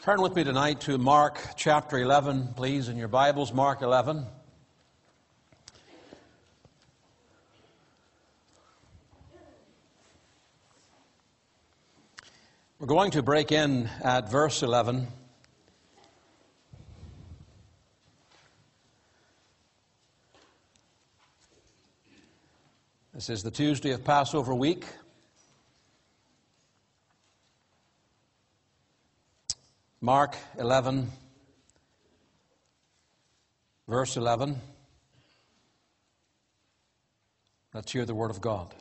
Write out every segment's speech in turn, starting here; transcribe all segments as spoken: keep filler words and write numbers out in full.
Turn with me tonight to Mark chapter eleven, please, in your Bibles, Mark eleven. We're going to break in at verse eleven. This is the Tuesday of Passover week. Mark eleven, verse eleven. Let's hear the word of God.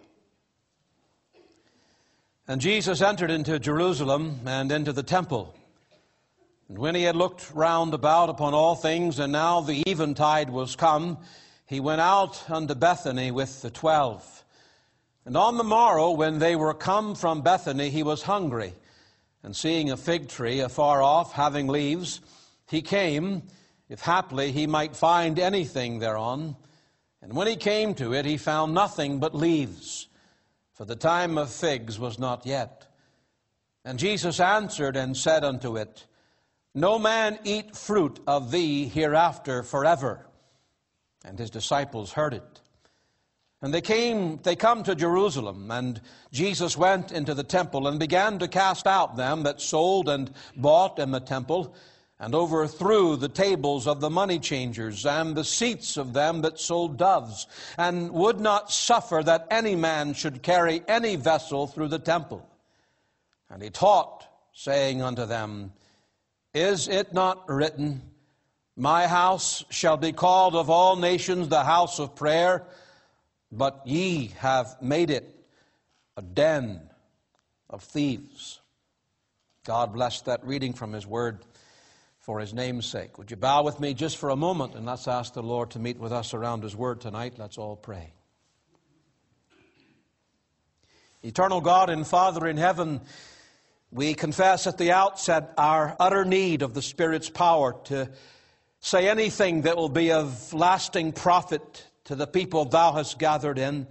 And Jesus entered into Jerusalem and into the temple. And when he had looked round about upon all things, and now the eventide was come, he went out unto Bethany with the twelve. And on the morrow, when they were come from Bethany, he was hungry. And seeing a fig tree afar off, having leaves, he came, if haply he might find anything thereon. And when he came to it, he found nothing but leaves, for the time of figs was not yet. And Jesus answered and said unto it, No man eat fruit of thee hereafter forever. And his disciples heard it. And they came, they come to Jerusalem, and Jesus went into the temple and began to cast out them that sold and bought in the temple, and overthrew the tables of the money changers and the seats of them that sold doves, and would not suffer that any man should carry any vessel through the temple. And he taught, saying unto them, Is it not written, My house shall be called of all nations the house of prayer? But ye have made it a den of thieves. God bless that reading from His Word for His name's sake. Would you bow with me just for a moment, and let's ask the Lord to meet with us around His Word tonight. Let's all pray. Eternal God and Father in heaven, we confess at the outset our utter need of the Spirit's power to say anything that will be of lasting profit to the people Thou hast gathered in.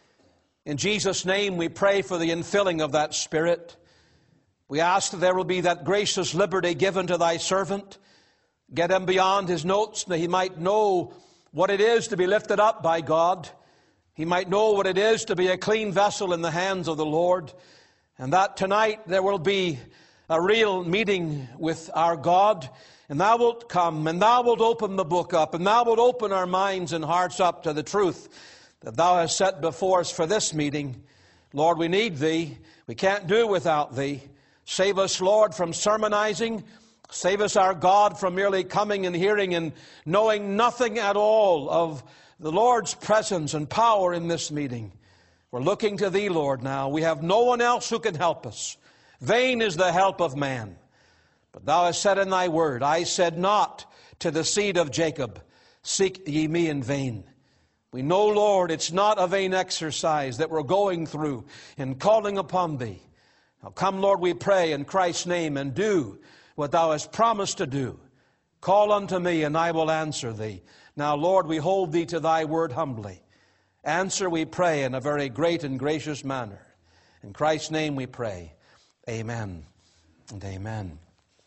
In Jesus' name we pray for the infilling of that Spirit. We ask that there will be that gracious liberty given to Thy servant. Get him beyond his notes, that he might know what it is to be lifted up by God. He might know what it is to be a clean vessel in the hands of the Lord. And that tonight there will be a real meeting with our God. And Thou wilt come, and Thou wilt open the book up, and Thou wilt open our minds and hearts up to the truth that Thou hast set before us for this meeting. Lord, we need Thee. We can't do without Thee. Save us, Lord, from sermonizing. Save us, our God, from merely coming and hearing and knowing nothing at all of the Lord's presence and power in this meeting. We're looking to Thee, Lord, now. We have no one else who can help us. Vain is the help of man. But Thou hast said in Thy word, I said not to the seed of Jacob, Seek ye me in vain. We know, Lord, it's not a vain exercise that we're going through in calling upon Thee. Now come, Lord, we pray in Christ's name, and do what Thou hast promised to do. Call unto me, and I will answer Thee. Now, Lord, we hold Thee to Thy word humbly. Answer, we pray, in a very great and gracious manner. In Christ's name we pray. Amen and amen.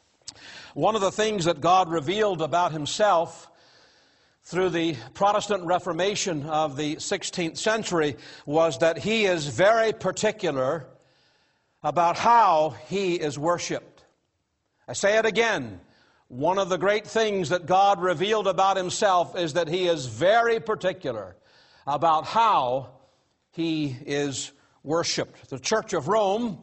One of the things that God revealed about Himself through the Protestant Reformation of the sixteenth century was that He is very particular about how He is worshipped. I say it again. One of the great things that God revealed about Himself is that He is very particular about how He is worshipped. The Church of Rome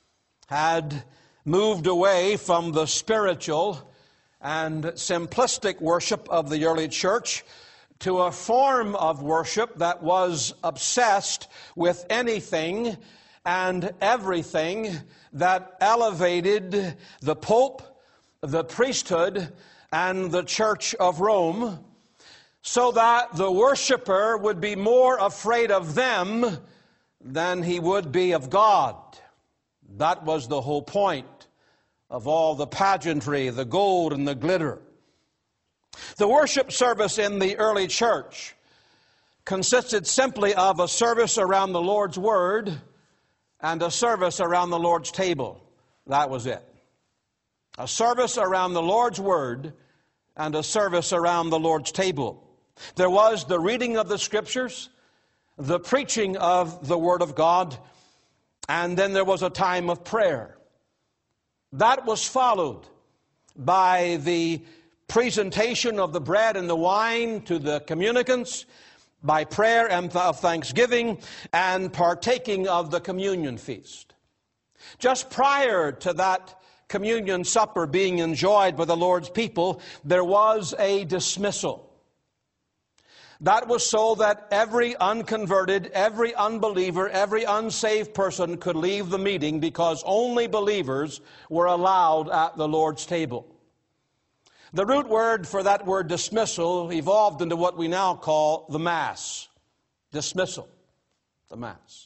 had moved away from the spiritual and simplistic worship of the early church to a form of worship that was obsessed with anything and everything that elevated the Pope, the priesthood, and the Church of Rome, so that the worshiper would be more afraid of them than he would be of God. That was the whole point of all the pageantry, the gold and the glitter. The worship service in the early church consisted simply of a service around the Lord's Word and a service around the Lord's table. That was it. a service around the Lord's Word and a service around the Lord's table. There was the reading of the Scriptures, the preaching of the Word of God, and then there was a time of prayer. That was followed by the presentation of the bread and the wine to the communicants, by prayer and of thanksgiving, and partaking of the communion feast. Just prior to that communion supper being enjoyed by the Lord's people, there was a dismissal. That was so that every unconverted, every unbeliever, every unsaved person could leave the meeting, because only believers were allowed at the Lord's table. The root word for that word dismissal evolved into what we now call the Mass. Dismissal. The Mass.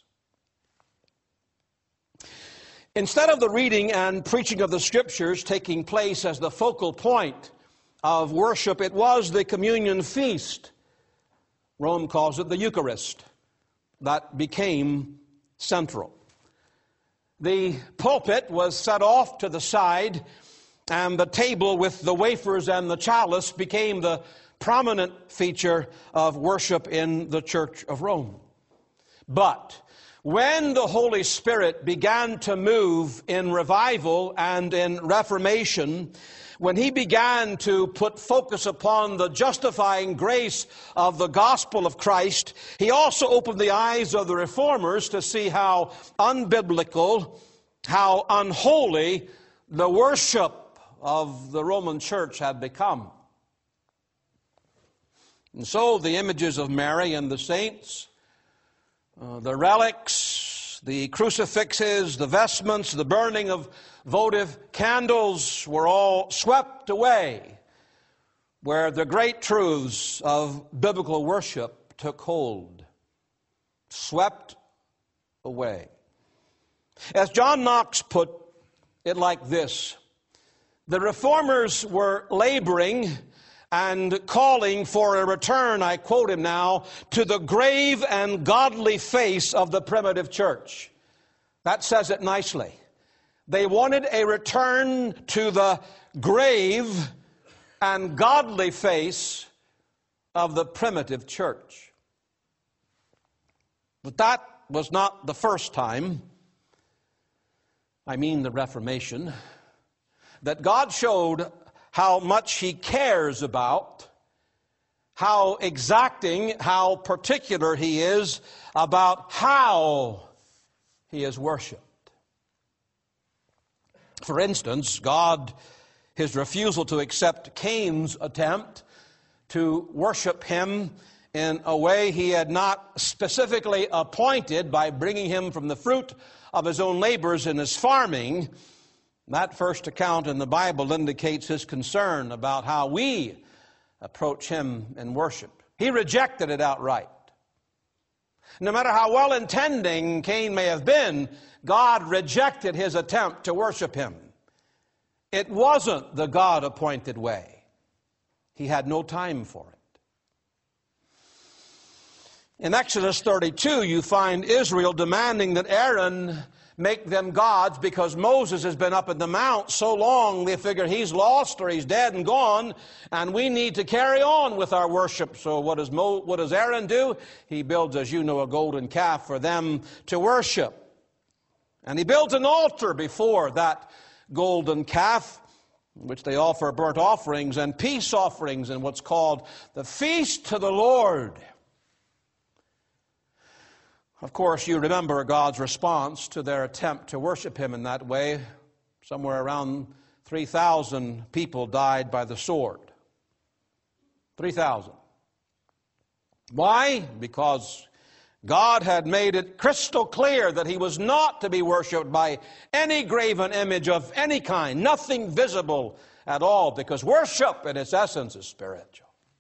Instead of the reading and preaching of the Scriptures taking place as the focal point of worship, it was the communion feast. Rome calls it the Eucharist. That became central. The pulpit was set off to the side, and the table with the wafers and the chalice became the prominent feature of worship in the Church of Rome. But when the Holy Spirit began to move in revival and in reformation, when He began to put focus upon the justifying grace of the gospel of Christ, He also opened the eyes of the reformers to see how unbiblical, how unholy the worship of the Roman Church had become. And so the images of Mary and the saints, uh, the relics, the crucifixes, the vestments, the burning of votive candles were all swept away, where the great truths of biblical worship took hold. Swept away. As John Knox put it like this: the reformers were laboring and calling for a return, I quote him now, to the grave and godly face of the primitive church. That says it nicely. They wanted a return to the grave and godly face of the primitive church. But that was not the first time, I mean the Reformation, that God showed how much He cares about, how exacting, how particular He is about how He is worshipped. For instance, God, His refusal to accept Cain's attempt to worship Him in a way He had not specifically appointed by bringing him from the fruit of his own labors in his farming, that first account in the Bible indicates His concern about how we approach Him in worship. He rejected it outright. No matter how well-intending Cain may have been, God rejected his attempt to worship Him. It wasn't the God-appointed way. He had no time for it. In Exodus thirty-two, you find Israel demanding that Aaron make them gods, because Moses has been up at the mount so long they figure he's lost or he's dead and gone, and we need to carry on with our worship. So what does, Mo, what does Aaron do? He builds, as you know, a golden calf for them to worship. And he builds an altar before that golden calf, in which they offer burnt offerings and peace offerings in what's called the Feast to the Lord. Of course, you remember God's response to their attempt to worship Him in that way. Somewhere around three thousand people died by the sword. three thousand. Why? Because God had made it crystal clear that He was not to be worshipped by any graven image of any kind, nothing visible at all, because worship in its essence is spiritual.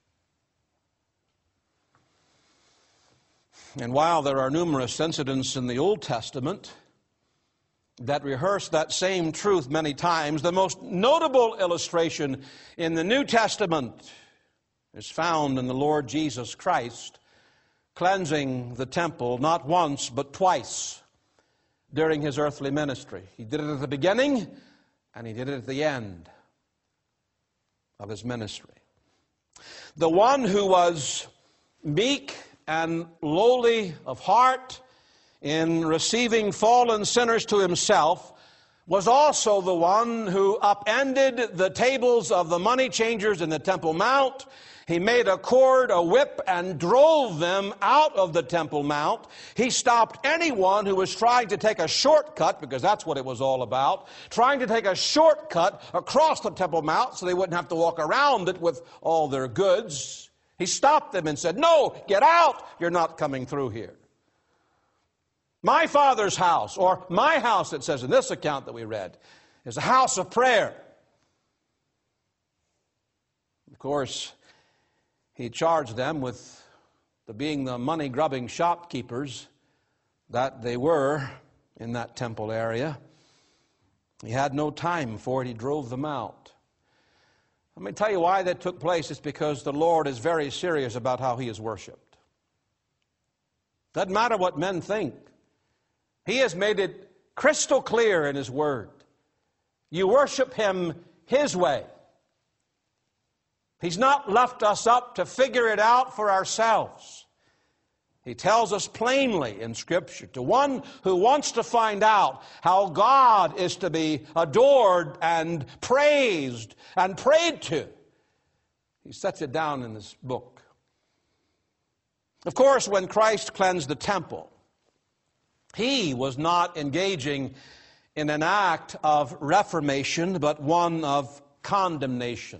And while there are numerous incidents in the Old Testament that rehearse that same truth many times, the most notable illustration in the New Testament is found in the Lord Jesus Christ cleansing the temple not once but twice during His earthly ministry. He did it at the beginning And he did it at the end of his ministry. The one who was meek and lowly of heart in receiving fallen sinners to himself was also the one who upended the tables of the money changers in the Temple Mount. He made a cord, a whip, and drove them out of the Temple Mount. He stopped anyone who was trying to take a shortcut, because that's what it was all about, trying to take a shortcut across the Temple Mount so they wouldn't have to walk around it with all their goods. He stopped them and said, "No, get out. You're not coming through here. My Father's house," or my house, it says in this account that we read, is a house of prayer. Of course, he charged them with the being the money-grubbing shopkeepers that they were in that temple area. He had no time for it. He drove them out. Let me tell you why that took place. It's because the Lord is very serious about how he is worshipped. Doesn't matter what men think. He has made it crystal clear in his word. You worship him his way. He's not left us up to figure it out for ourselves. He tells us plainly in Scripture, to one who wants to find out how God is to be adored and praised and prayed to, he sets it down in this book. Of course, when Christ cleansed the temple, he was not engaging in an act of reformation, but one of condemnation.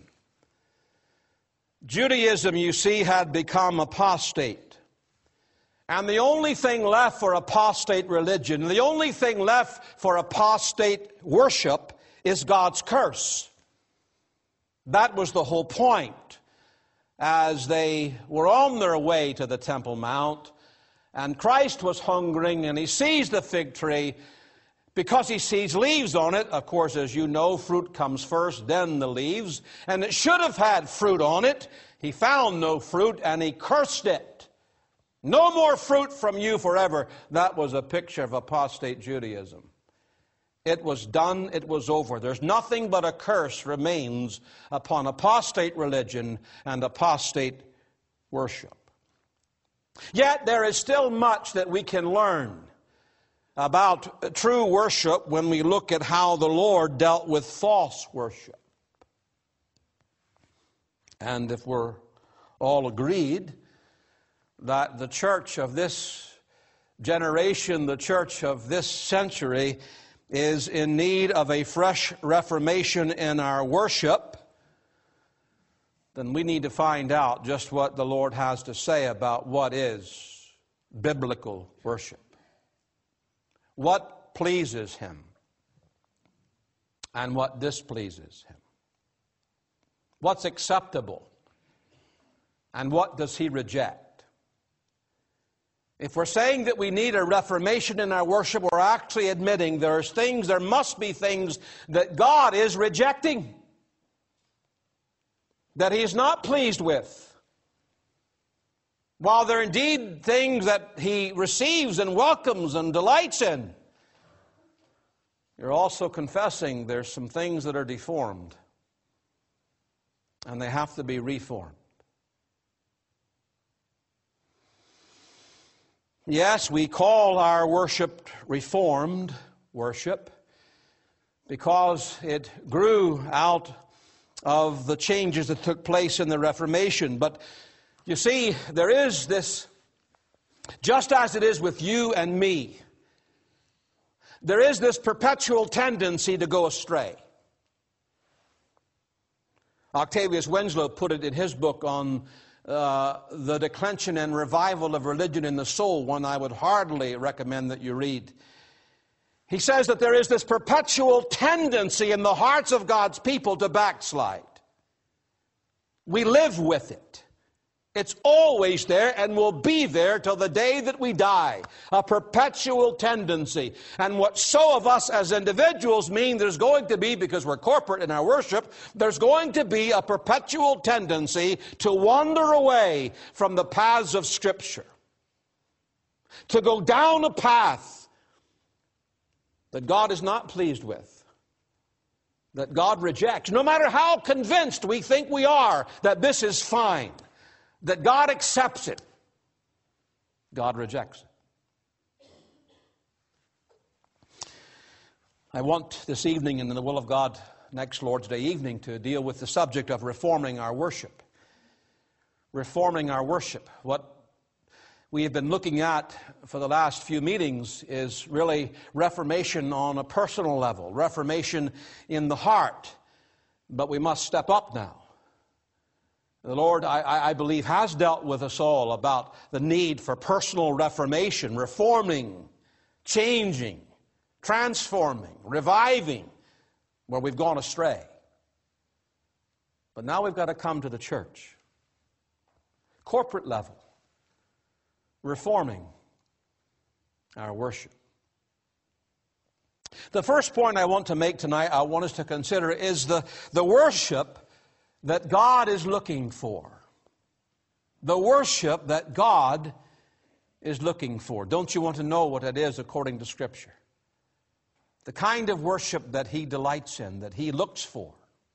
Judaism, you see, had become apostate. And the only thing left for apostate religion, the only thing left for apostate worship is God's curse. That was the whole point. As they were on their way to the Temple Mount, and Christ was hungering, and he sees the fig tree. Because he sees leaves on it, of course, as you know, fruit comes first, then the leaves. And it should have had fruit on it. He found no fruit, and he cursed it. No more fruit from you forever. That was a picture of apostate Judaism. It was done, it was over. There's nothing but a curse remains upon apostate religion and apostate worship. Yet there is still much that we can learn about true worship when we look at how the Lord dealt with false worship. And if we're all agreed that the church of this generation, the church of this century, is in need of a fresh reformation in our worship, then we need to find out just what the Lord has to say about what is biblical worship. What pleases him and what displeases him. What's acceptable and what does he reject? If we're saying that we need a reformation in our worship, we're actually admitting there's things, there must be things that God is rejecting, that he is not pleased with. While there are indeed things that he receives and welcomes and delights in, you're also confessing there's some things that are deformed, and they have to be reformed. Yes, we call our worship reformed worship because it grew out of the changes that took place in the Reformation. But you see, there is this, just as it is with you and me, there is this perpetual tendency to go astray. Octavius Winslow put it in his book on uh, the declension and revival of religion in the soul, one I would heartily recommend that you read. He says that there is this perpetual tendency in the hearts of God's people to backslide. We live with it. It's always there and will be there till the day that we die. A perpetual tendency. And what so of us as individuals mean there's going to be, because we're corporate in our worship, there's going to be a perpetual tendency to wander away from the paths of Scripture. To go down a path that God is not pleased with. that God rejects. No matter how convinced we think we are that this is fine, that God accepts it, God rejects it. I want this evening, in the will of God, next Lord's Day evening, to deal with the subject of reforming our worship. Reforming our worship. What we have been looking at for the last few meetings is really reformation on a personal level, reformation in the heart. But we must step up now. The Lord, I, I believe, has dealt with us all about the need for personal reformation, reforming, changing, transforming, reviving where we've gone astray. But now we've got to come to the church, corporate level, reforming our worship. The first point I want to make tonight, I want us to consider, is the, the worship that God is looking for. The worship that God is looking for. Don't you want to know what it is according to Scripture? The kind of worship that He delights in, that He looks for.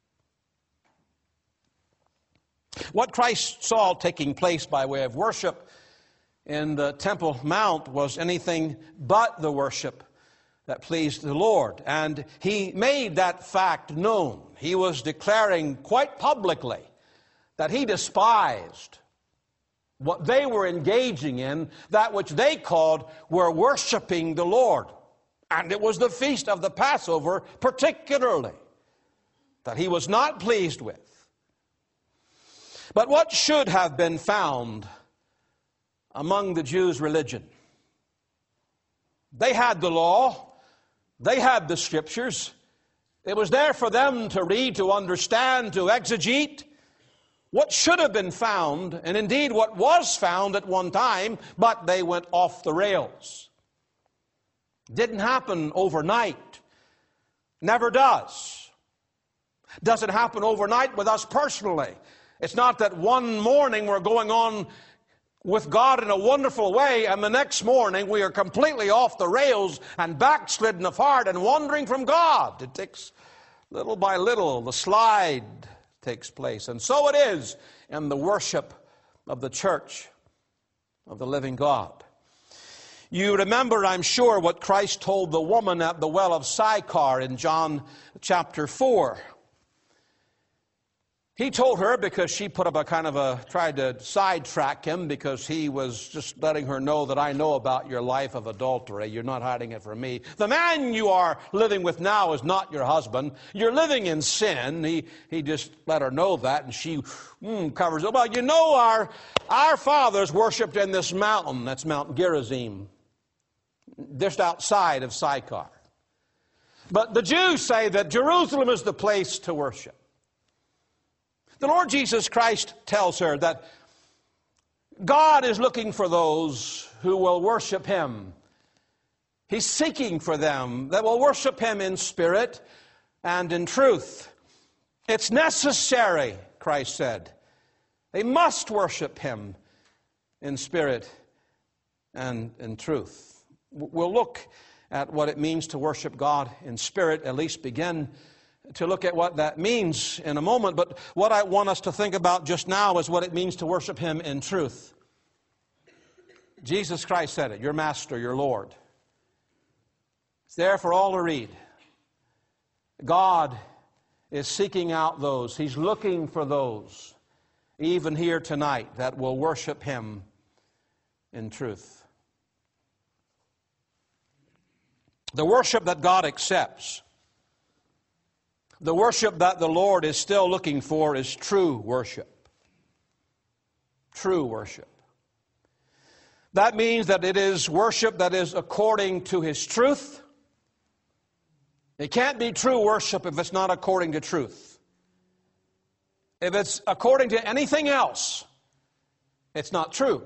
What Christ saw taking place by way of worship in the Temple Mount was anything but the worship that pleased the Lord. And He made that fact known. He was declaring quite publicly that He despised what they were engaging in, that which they called were worshiping the Lord. And it was the feast of the Passover particularly that He was not pleased with. But what should have been found among the Jews' religion? They had the law. They had the Scriptures. It was there for them to read, to understand, to exegete. What should have been found, and indeed what was found at one time, but they went off the rails. Didn't happen overnight. Never does. Doesn't happen overnight with us personally. It's not that one morning we're going on with God in a wonderful way, and the next morning we are completely off the rails and backslidden of heart and wandering from God. It takes little by little, the slide takes place. And so it is in the worship of the church of the living God. You remember, I'm sure, what Christ told the woman at the well of Sychar in John chapter four. He told her, because she put up a kind of a, tried to sidetrack him, because he was just letting her know that I know about your life of adultery. You're not hiding it from me. The man you are living with now is not your husband. You're living in sin. He, he just let her know that, and she mm, covers it. Well, you know, our, our fathers worshipped in this mountain. That's Mount Gerizim, just outside of Sychar. But the Jews say that Jerusalem is the place to worship. The Lord Jesus Christ tells her that God is looking for those who will worship Him. He's seeking for them that will worship Him in spirit and in truth. It's necessary, Christ said. They must worship Him in spirit and in truth. We'll look at what it means to worship God in spirit, at least begin to look at what that means in a moment. But what I want us to think about just now is what it means to worship Him in truth. Jesus Christ said it, your Master, your Lord. It's there for all to read. God is seeking out those. He's looking for those, even here tonight, that will worship Him in truth. The worship that God accepts, the worship that the Lord is still looking for, is true worship. True worship. That means that it is worship that is according to His truth. It can't be true worship if it's not according to truth. If it's according to anything else, it's not true.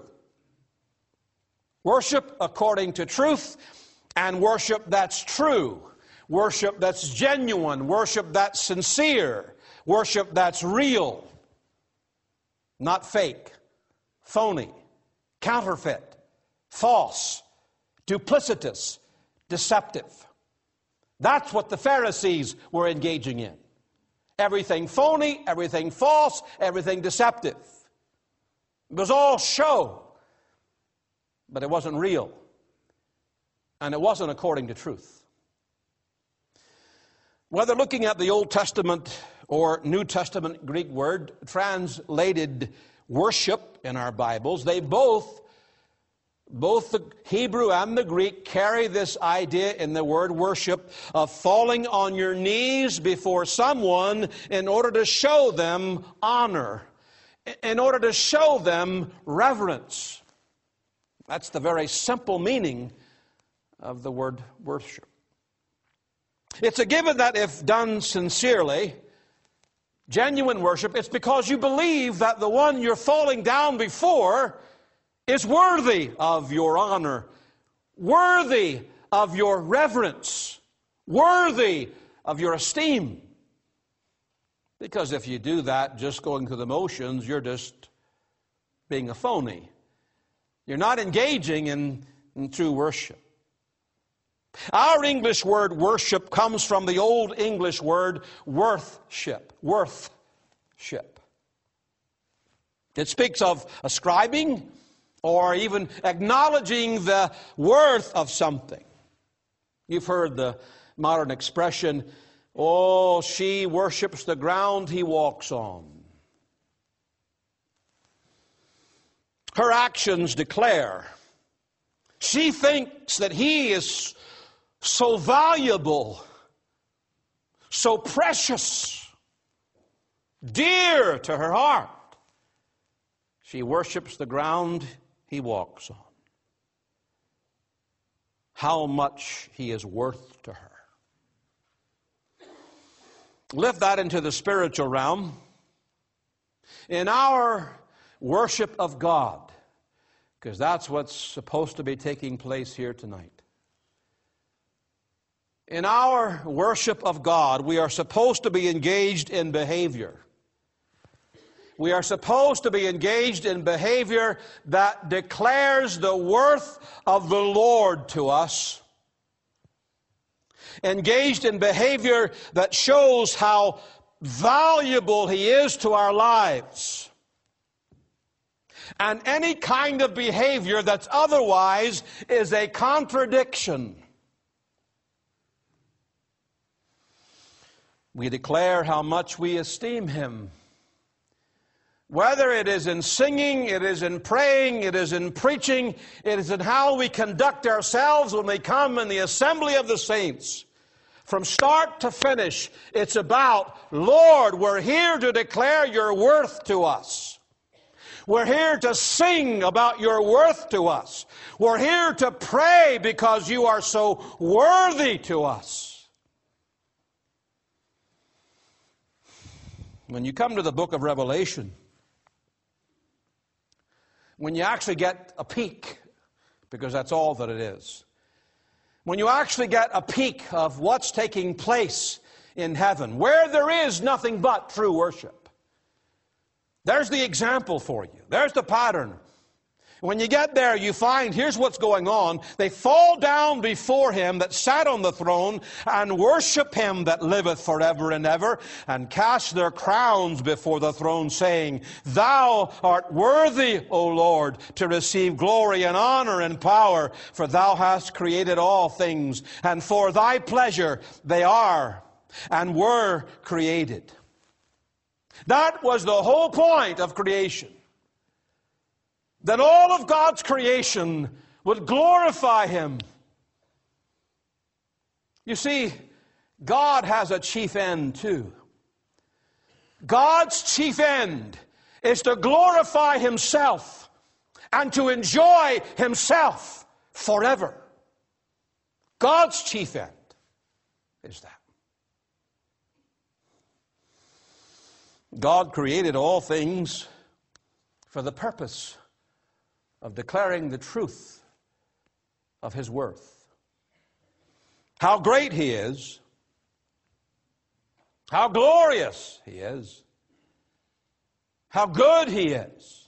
Worship according to truth, and worship that's true. Worship that's genuine, worship that's sincere, worship that's real, not fake, phony, counterfeit, false, duplicitous, deceptive. That's what the Pharisees were engaging in. Everything phony, everything false, everything deceptive. It was all show, but it wasn't real. And it wasn't according to truth. Whether looking at the Old Testament or New Testament Greek word translated worship in our Bibles, they both, both the Hebrew and the Greek, carry this idea in the word worship of falling on your knees before someone in order to show them honor, in order to show them reverence. That's the very simple meaning of the word worship. It's a given that if done sincerely, genuine worship, it's because you believe that the one you're falling down before is worthy of your honor, worthy of your reverence, worthy of your esteem. Because if you do that just going through the motions, you're just being a phony. You're not engaging in, in true worship. Our English word worship comes from the Old English word worthship. Worthship. It speaks of ascribing or even acknowledging the worth of something. You've heard the modern expression, "Oh, she worships the ground he walks on." Her actions declare. She thinks that he is so valuable, so precious, dear to her heart. She worships the ground he walks on. How much he is worth to her. Lift that into the spiritual realm. In our worship of God, because that's what's supposed to be taking place here tonight. In our worship of God, we are supposed to be engaged in behavior. We are supposed to be engaged in behavior that declares the worth of the Lord to us. Engaged in behavior that shows how valuable he is to our lives. And any kind of behavior that's otherwise is a contradiction. We declare how much we esteem him. Whether it is in singing, it is in praying, it is in preaching, it is in how we conduct ourselves when we come in the assembly of the saints. From start to finish, it's about, Lord, we're here to declare your worth to us. We're here to sing about your worth to us. We're here to pray because you are so worthy to us. When you come to the book of Revelation, when you actually get a peek, because that's all that it is, when you actually get a peek of what's taking place in heaven, where there is nothing but true worship, there's the example for you. There's the pattern. When you get there, you find, here's what's going on. They fall down before him that sat on the throne and worship him that liveth forever and ever, and cast their crowns before the throne, saying, Thou art worthy, O Lord, to receive glory and honor and power, for thou hast created all things, and for thy pleasure they are and were created. That was the whole point of creation. That all of God's creation would glorify him. You see, God has a chief end too. God's chief end is to glorify himself and to enjoy himself forever. God's chief end is that. God created all things for the purpose of declaring the truth of his worth. How great he is. How glorious he is. How good he is.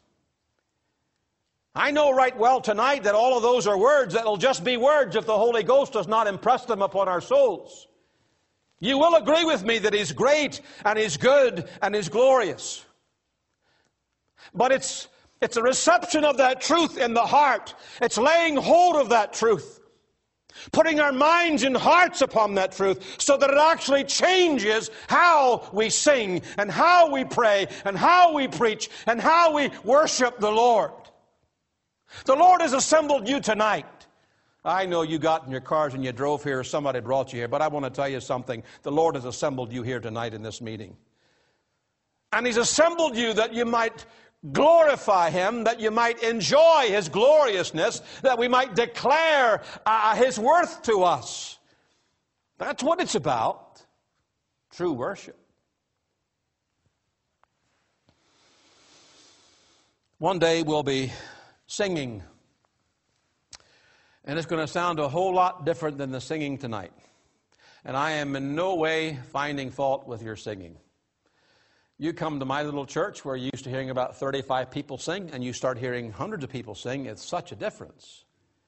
I know right well tonight that all of those are words that will just be words if the Holy Ghost does not impress them upon our souls. You will agree with me that He's great and He's good and He's glorious. But it's, it's a reception of that truth in the heart. It's laying hold of that truth. Putting our minds and hearts upon that truth so that it actually changes how we sing and how we pray and how we preach and how we worship the Lord. The Lord has assembled you tonight. I know you got in your cars and you drove here, or somebody brought you here, but I want to tell you something. The Lord has assembled you here tonight in this meeting. And He's assembled you that you might glorify Him, that you might enjoy His gloriousness, that we might declare uh, His worth to us. That's what it's about. True worship. One day we'll be singing, and it's going to sound a whole lot different than the singing tonight. And I am in no way finding fault with your singing. You come to my little church where you're used to hearing about thirty-five people sing, and you start hearing hundreds of people sing. It's such a difference.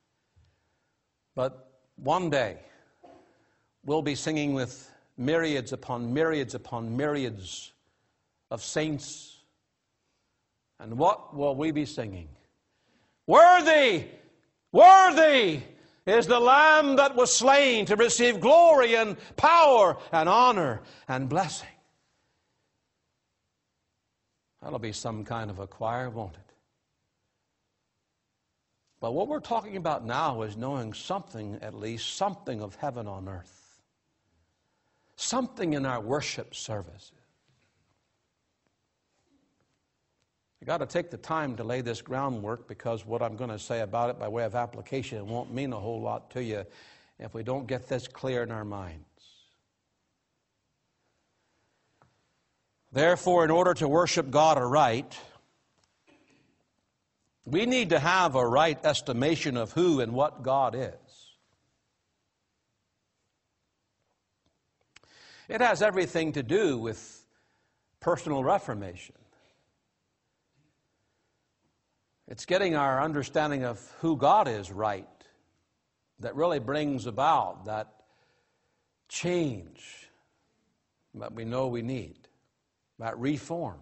But one day, we'll be singing with myriads upon myriads upon myriads of saints. And what will we be singing? Worthy, worthy is the Lamb that was slain to receive glory and power and honor and blessing. That'll be some kind of a choir, won't it? But what we're talking about now is knowing something, at least, something of heaven on earth. Something in our worship services. You've got to take the time to lay this groundwork, because what I'm going to say about it by way of application, it won't mean a whole lot to you if we don't get this clear in our minds. Therefore, in order to worship God aright, we need to have a right estimation of who and what God is. It has everything to do with personal reformation. It's getting our understanding of who God is right that really brings about that change that we know we need. That reform.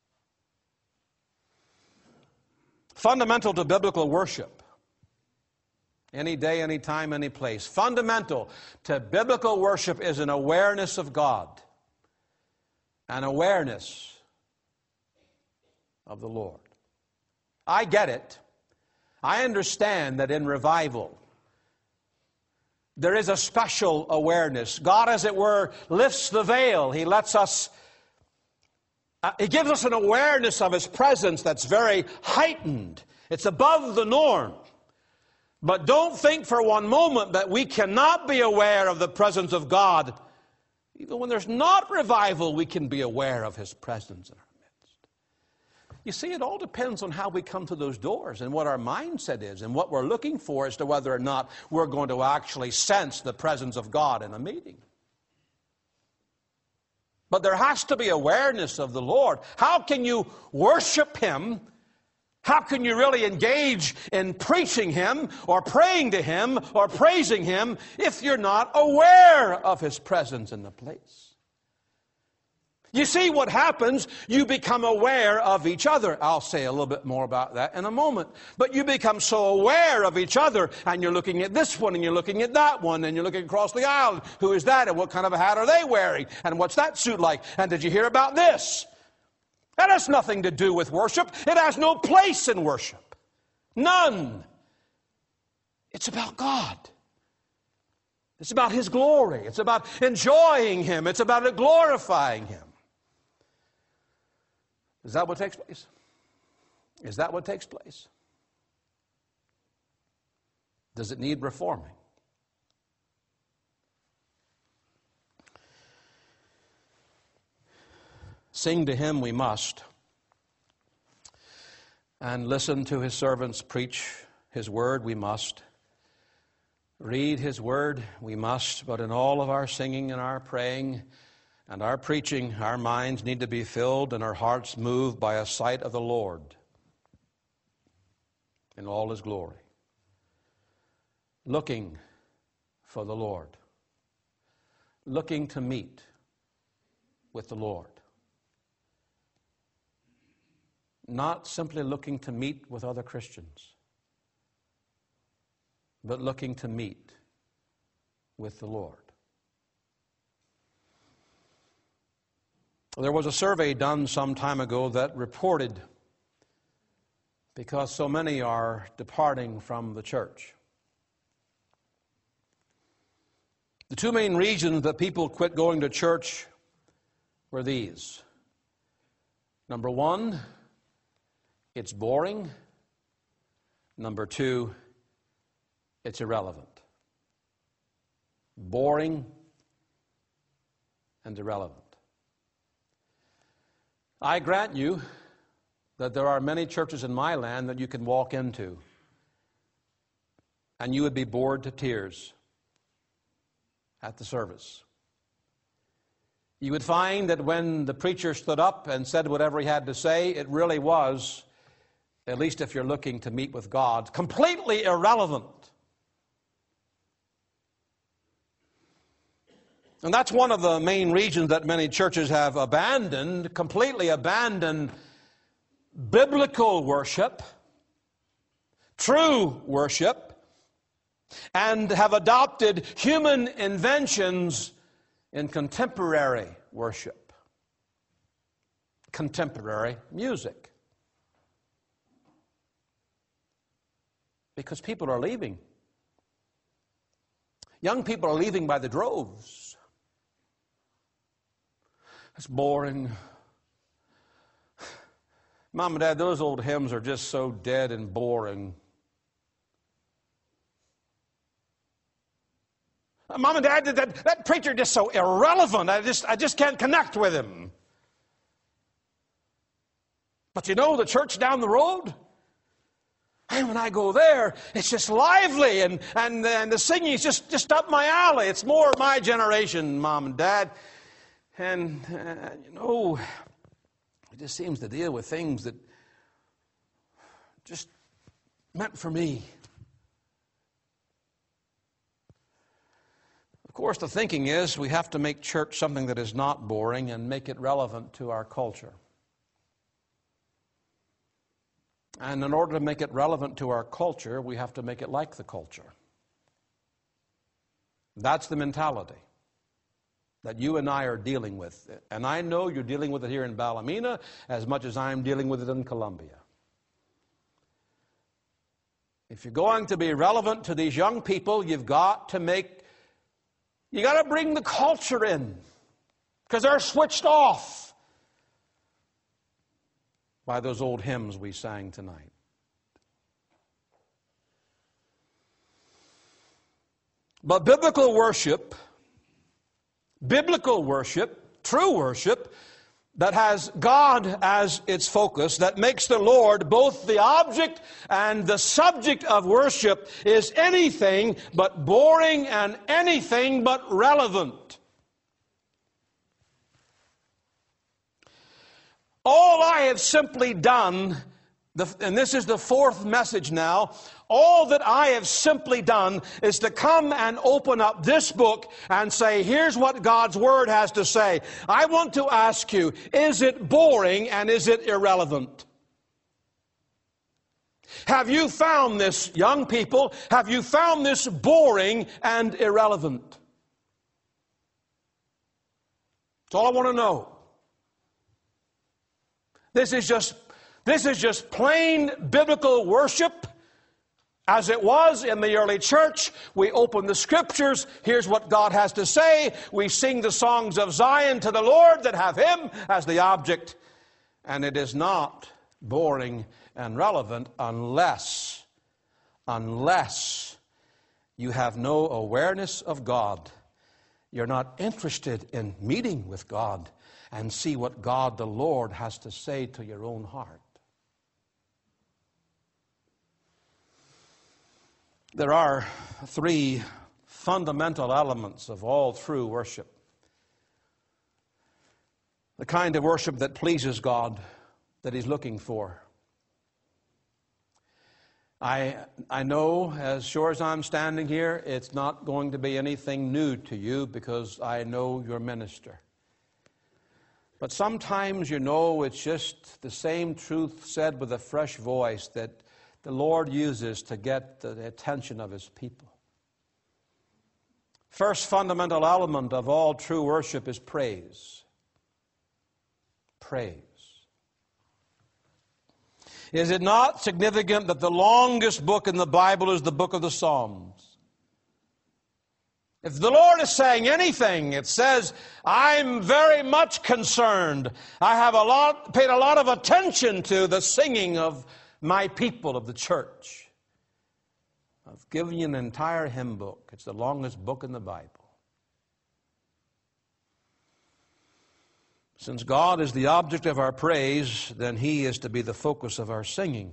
Fundamental to biblical worship. Any day, any time, any place. Fundamental to biblical worship is an awareness of God. An awareness of the Lord. I get it. I understand that in revival, there is a special awareness. God, as it were, lifts the veil. He lets us Uh, he gives us an awareness of His presence that's very heightened. It's above the norm. But don't think for one moment that we cannot be aware of the presence of God. Even when there's not revival, we can be aware of His presence in our midst. You see, it all depends on how we come to those doors and what our mindset is and what we're looking for as to whether or not we're going to actually sense the presence of God in a meeting. But there has to be awareness of the Lord. How can you worship Him? How can you really engage in preaching Him or praying to Him or praising Him if you're not aware of His presence in the place? You see what happens? You become aware of each other. I'll say a little bit more about that in a moment. But you become so aware of each other, and you're looking at this one, and you're looking at that one, and you're looking across the aisle. Who is that, and what kind of a hat are they wearing? And what's that suit like? And did you hear about this? That has nothing to do with worship. It has no place in worship. None. It's about God. It's about His glory. It's about enjoying Him. It's about glorifying Him. Is that what takes place? Is that what takes place? Does it need reforming? Sing to Him we must, and listen to His servants preach His word we must. Read His word we must, but in all of our singing and our praying and our preaching, our minds need to be filled and our hearts moved by a sight of the Lord in all His glory. Looking for the Lord. looking to meet with the Lord. Not simply looking to meet with other Christians, but looking to meet with the Lord. There was a survey done some time ago that reported, because so many are departing from the church, the two main reasons that people quit going to church were these. Number one, it's boring. Number two, it's irrelevant. Boring and irrelevant. I grant you that there are many churches in my land that you can walk into and you would be bored to tears at the service. You would find that when the preacher stood up and said whatever he had to say, it really was, at least if you're looking to meet with God, completely irrelevant. And that's one of the main reasons that many churches have abandoned, completely abandoned biblical worship, true worship, and have adopted human inventions in contemporary worship, contemporary music. Because people are leaving. Young people are leaving by the droves. It's boring. Mom and Dad, those old hymns are just so dead and boring. Mom and Dad, that, that preacher just so irrelevant. I just, I just can't connect with him. But you know the church down the road? And when I go there, it's just lively, and, and, and the singing is just, just up my alley. It's more my generation, Mom and Dad. And, uh, you know, it just seems to deal with things that just meant for me. Of course, the thinking is we have to make church something that is not boring and make it relevant to our culture. And in order to make it relevant to our culture, we have to make it like the culture. That's the mentality that you and I are dealing with. And I know you're dealing with it here in Ballymena as much as I'm dealing with it in Columbia. If you're going to be relevant to these young people, you've got to make, you got to bring the culture in, because they're switched off by those old hymns we sang tonight. But biblical worship, biblical worship, true worship, that has God as its focus, that makes the Lord both the object and the subject of worship, is anything but boring and anything but relevant. All I have simply done, and this is the fourth message now, all that I have simply done is to come and open up this book and say, here's what God's Word has to say. I want to ask you, is it boring and is it irrelevant? Have you found this, young people, have you found this boring and irrelevant? That's all I want to know. This is just, this is just plain biblical worship. As it was in the early church, we open the Scriptures, here's what God has to say, we sing the songs of Zion to the Lord that have Him as the object, and it is not boring and relevant unless, unless you have no awareness of God. You're not interested in meeting with God and see what God the Lord has to say to your own heart. There are three fundamental elements of all true worship. The kind of worship that pleases God, that He's looking for. I, I know, as sure as I'm standing here, it's not going to be anything new to you because I know your minister. But sometimes, you know, it's just the same truth said with a fresh voice that the Lord uses to get the attention of His people. First fundamental element of all true worship is praise. Praise. Is it not significant that the longest book in the Bible is the book of the Psalms? If the Lord is saying anything, it says, I'm very much concerned. I have a lot, paid a lot of attention to the singing of my people of the church. I've given you an entire hymn book. It's the longest book in the Bible. Since God is the object of our praise, then He is to be the focus of our singing.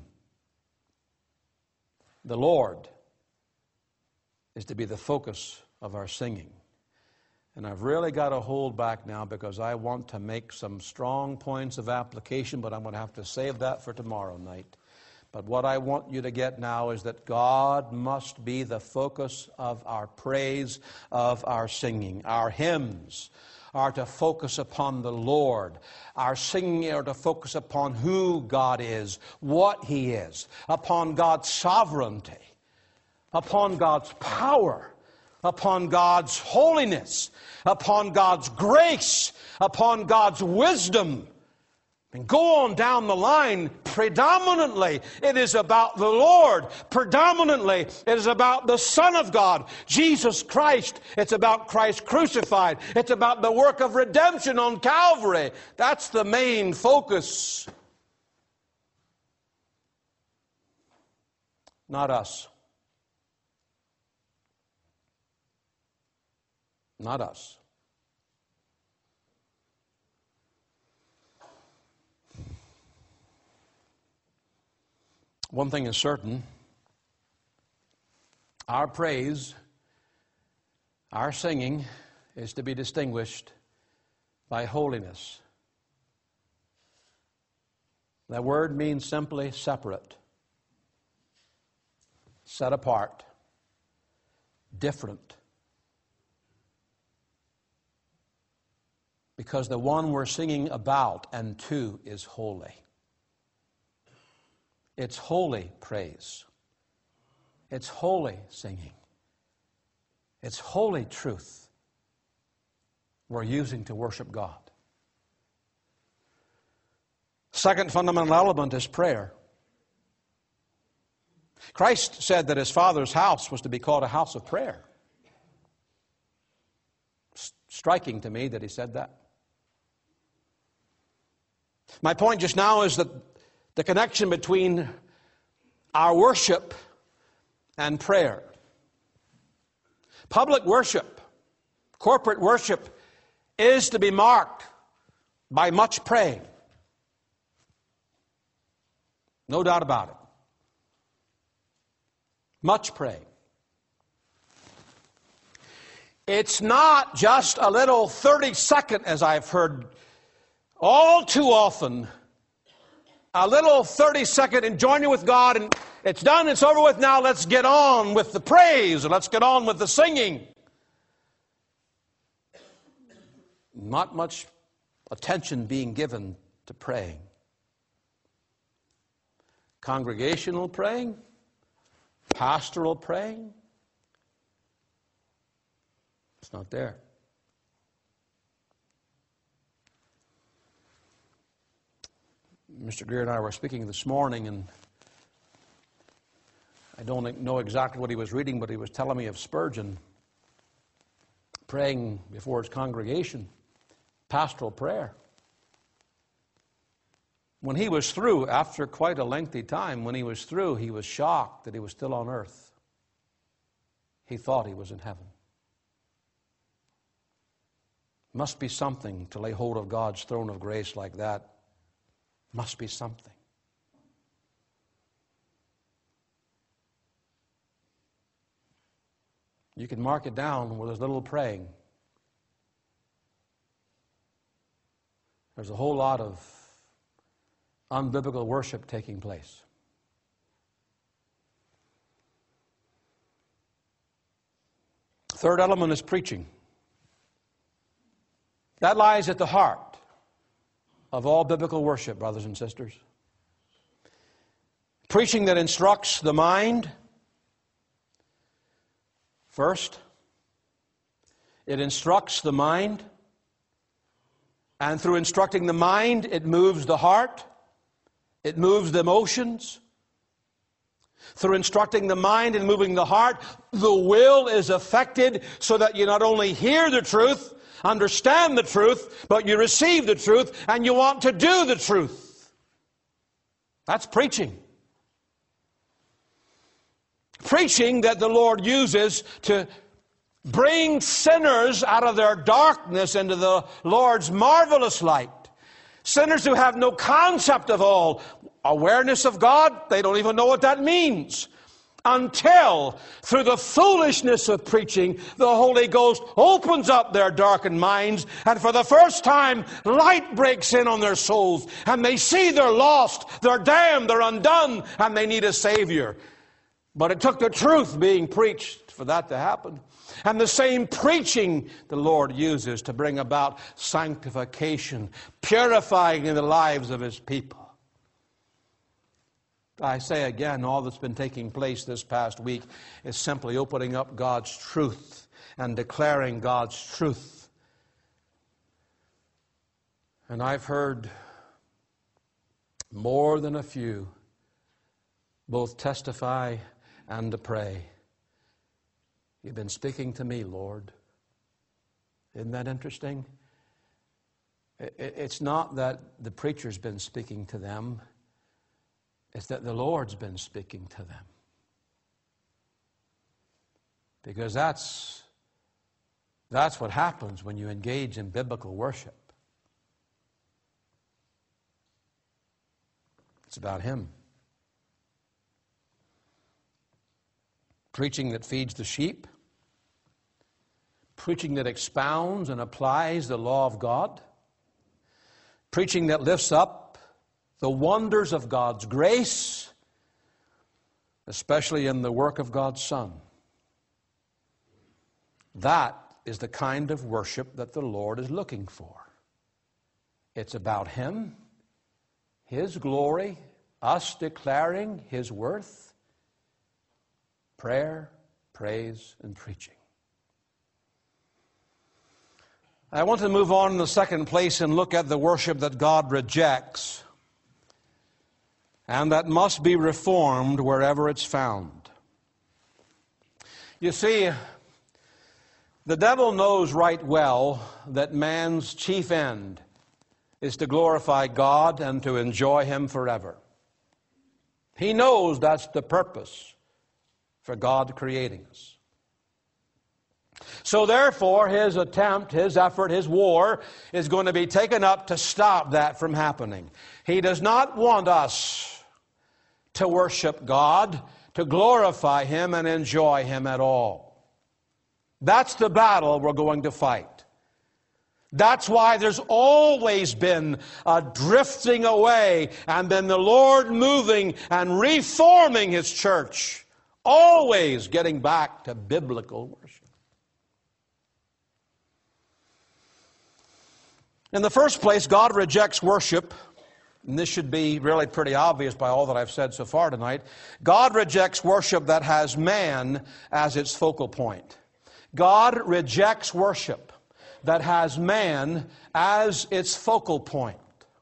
The Lord is to be the focus of our singing. And I've really got to hold back now because I want to make some strong points of application, but I'm going to have to save that for tomorrow night. But what I want you to get now is that God must be the focus of our praise, of our singing. Our hymns are to focus upon the Lord. Our singing are to focus upon who God is, what He is, upon God's sovereignty, upon God's power, upon God's holiness, upon God's grace, upon God's wisdom. And go on down the line. Predominantly, it is about the Lord. Predominantly, it is about the Son of God, Jesus Christ. It's about Christ crucified. It's about the work of redemption on Calvary. That's the main focus. Not us. Not us. One thing is certain, our praise, our singing is to be distinguished by holiness. That word means simply separate, set apart, different. Because the one we're singing about and to is holy. It's holy praise. It's holy singing. It's holy truth we're using to worship God. Second fundamental element is prayer. Christ said that His Father's house was to be called a house of prayer. S- striking to me that He said that. My point just now is that the connection between our worship and prayer. Public worship, corporate worship, is to be marked by much praying. No doubt about it. Much praying. It's not just a little thirty second, as I've heard all too often, a little thirty second enjoying with God, and it's done, it's over with, now let's get on with the praise, or let's get on with the singing. Not much attention being given to praying. Congregational praying, pastoral praying, it's not there. Mister Greer and I were speaking this morning, and I don't know exactly what he was reading, but he was telling me of Spurgeon praying before his congregation, pastoral prayer. When he was through, after quite a lengthy time, when he was through, he was shocked that he was still on earth. He thought he was in heaven. Must be something to lay hold of God's throne of grace like that. Must be something. You can mark it down with a little praying. There's a whole lot of unbiblical worship taking place. Third element is preaching. That lies at the heart of all biblical worship, brothers and sisters. Preaching that instructs the mind. First, it instructs the mind. And through instructing the mind, it moves the heart. It moves the emotions. Through instructing the mind and moving the heart, the will is affected so that you not only hear the truth, understand the truth, but you receive the truth and you want to do the truth. That's preaching. Preaching that the Lord uses to bring sinners out of their darkness into the Lord's marvelous light. Sinners who have no concept of all awareness of God, they don't even know what that means. Until, through the foolishness of preaching, the Holy Ghost opens up their darkened minds, and for the first time, light breaks in on their souls, and they see they're lost, they're damned, they're undone, and they need a Savior. But it took the truth being preached for that to happen. And the same preaching the Lord uses to bring about sanctification, purifying in the lives of His people. I say again, all that's been taking place this past week is simply opening up God's truth and declaring God's truth. And I've heard more than a few both testify and to pray. You've been speaking to me, Lord. Isn't that interesting? It's not that the preacher's been speaking to them. It's that the Lord's been speaking to them. Because that's, that's what happens when you engage in biblical worship. It's about Him. Preaching that feeds the sheep. Preaching that expounds and applies the law of God. Preaching that lifts up the wonders of God's grace, especially in the work of God's Son. That is the kind of worship that the Lord is looking for. It's about Him, His glory, us declaring His worth, prayer, praise, and preaching. I want to move on in the second place and look at the worship that God rejects, and that must be reformed wherever it's found. You see, the devil knows right well that man's chief end is to glorify God and to enjoy Him forever. He knows that's the purpose for God creating us. So therefore, his attempt, his effort, his war is going to be taken up to stop that from happening. He does not want us to worship God, to glorify Him and enjoy Him at all. That's the battle we're going to fight. That's why there's always been a drifting away and then the Lord moving and reforming His church. Always getting back to biblical worship. In the first place, God rejects worship, and this should be really pretty obvious by all that I've said so far tonight. God rejects worship that has man as its focal point. God rejects worship that has man as its focal point.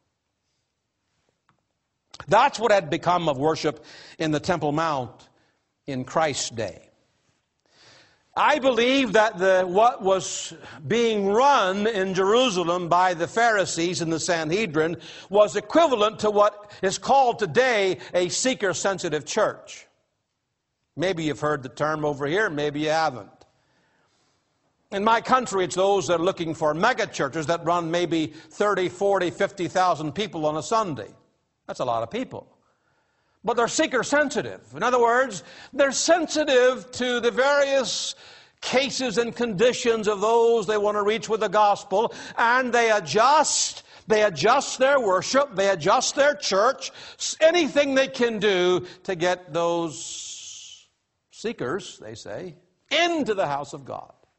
That's what had become of worship in the Temple Mount in Christ's day. I believe that the, what was being run in Jerusalem by the Pharisees and the Sanhedrin was equivalent to what is called today a seeker-sensitive church. Maybe you've heard the term over here, maybe you haven't. In my country, it's those that are looking for mega churches that run maybe thirty, forty, fifty thousand people on a Sunday. That's a lot of people. But they're seeker-sensitive. In other words, they're sensitive to the various cases and conditions of those they want to reach with the gospel, and they adjust, they adjust their worship, they adjust their church, anything they can do to get those seekers, they say, into the house of God.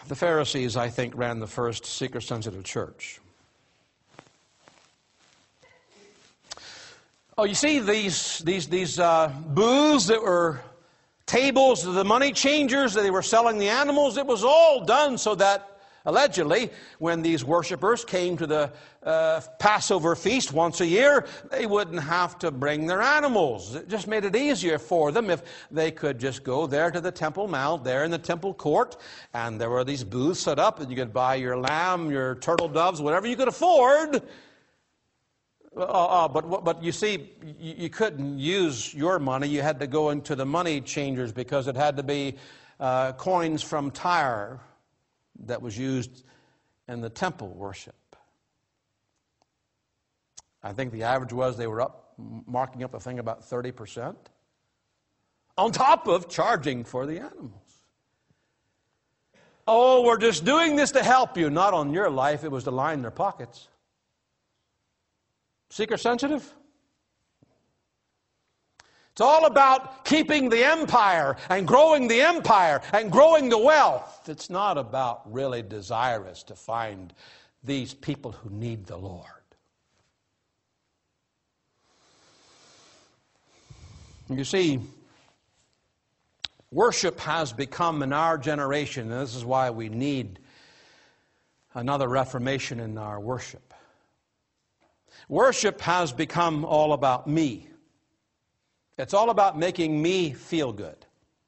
The Pharisees, I think, ran the first seeker-sensitive church. Oh, you see these these these uh, booths that were tables, the money changers, that they were selling the animals. It was all done so that, allegedly, when these worshipers came to the uh, Passover feast once a year, they wouldn't have to bring their animals. It just made it easier for them if they could just go there to the Temple Mount, there in the temple court, and there were these booths set up, and you could buy your lamb, your turtle doves, whatever you could afford. Uh, uh, but but you see, you, you couldn't use your money. You had to go into the money changers because it had to be uh, coins from Tyre that was used in the temple worship. I think the average was they were up, marking up the thing about thirty percent, on top of charging for the animals. Oh, we're just doing this to help you. Not on your life. It was to line their pockets. Seeker sensitive? It's all about keeping the empire and growing the empire and growing the wealth. It's not about really desirous to find these people who need the Lord. You see, worship has become in our generation, and this is why we need another reformation in our worship. Worship has become all about me. It's all about making me feel good.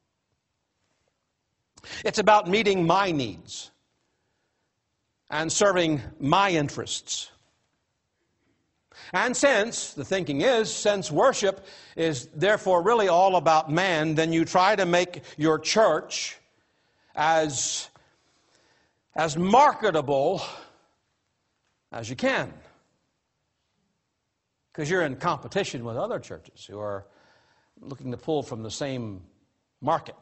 It's about meeting my needs and serving my interests. And since, the thinking is, since worship is therefore really all about man, then you try to make your church as, as marketable as you can. Because you're in competition with other churches who are looking to pull from the same market.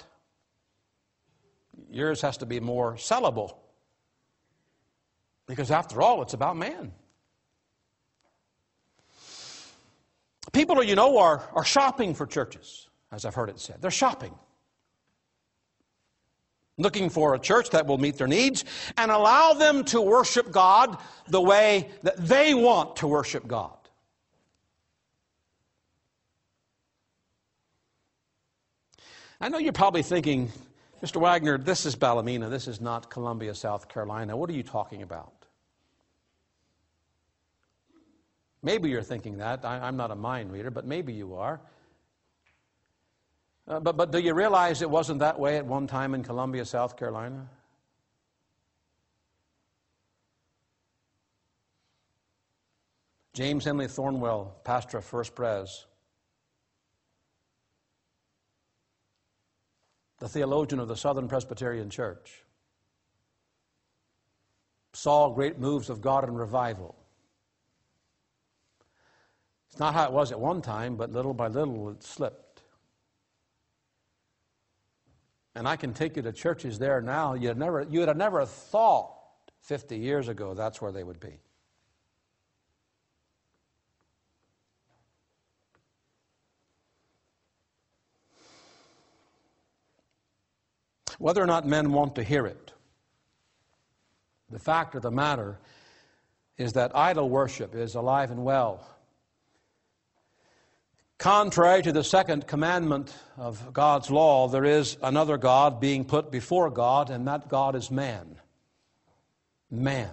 Yours has to be more sellable. Because after all, it's about man. People, you know, are, are shopping for churches, as I've heard it said. They're shopping. Looking for a church that will meet their needs and allow them to worship God the way that they want to worship God. I know you're probably thinking, Mister Wagner, this is Ballymena, this is not Columbia, South Carolina. What are you talking about? Maybe you're thinking that. I, I'm not a mind reader, but maybe you are. Uh, but, but do you realize it wasn't that way at one time in Columbia, South Carolina? James Henley Thornwell, pastor of First Pres, the theologian of the Southern Presbyterian Church, saw great moves of God in revival. It's not how it was at one time, but little by little it slipped. And I can take you to churches there now you'd never, you would have never thought fifty years ago that's where they would be. Whether or not men want to hear it, the fact of the matter is that idol worship is alive and well. Contrary to the second commandment of God's law, there is another God being put before God, and that God is man. Man.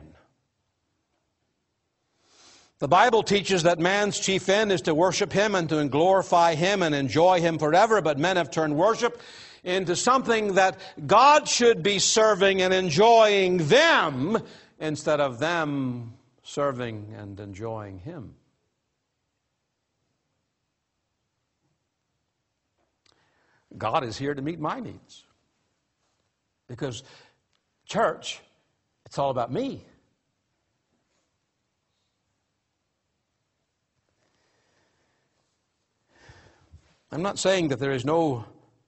The Bible teaches that man's chief end is to worship Him and to glorify Him and enjoy Him forever, but men have turned worship into something that God should be serving and enjoying them instead of them serving and enjoying Him. God is here to meet my needs. Because church, it's all about me. I'm not saying that there is no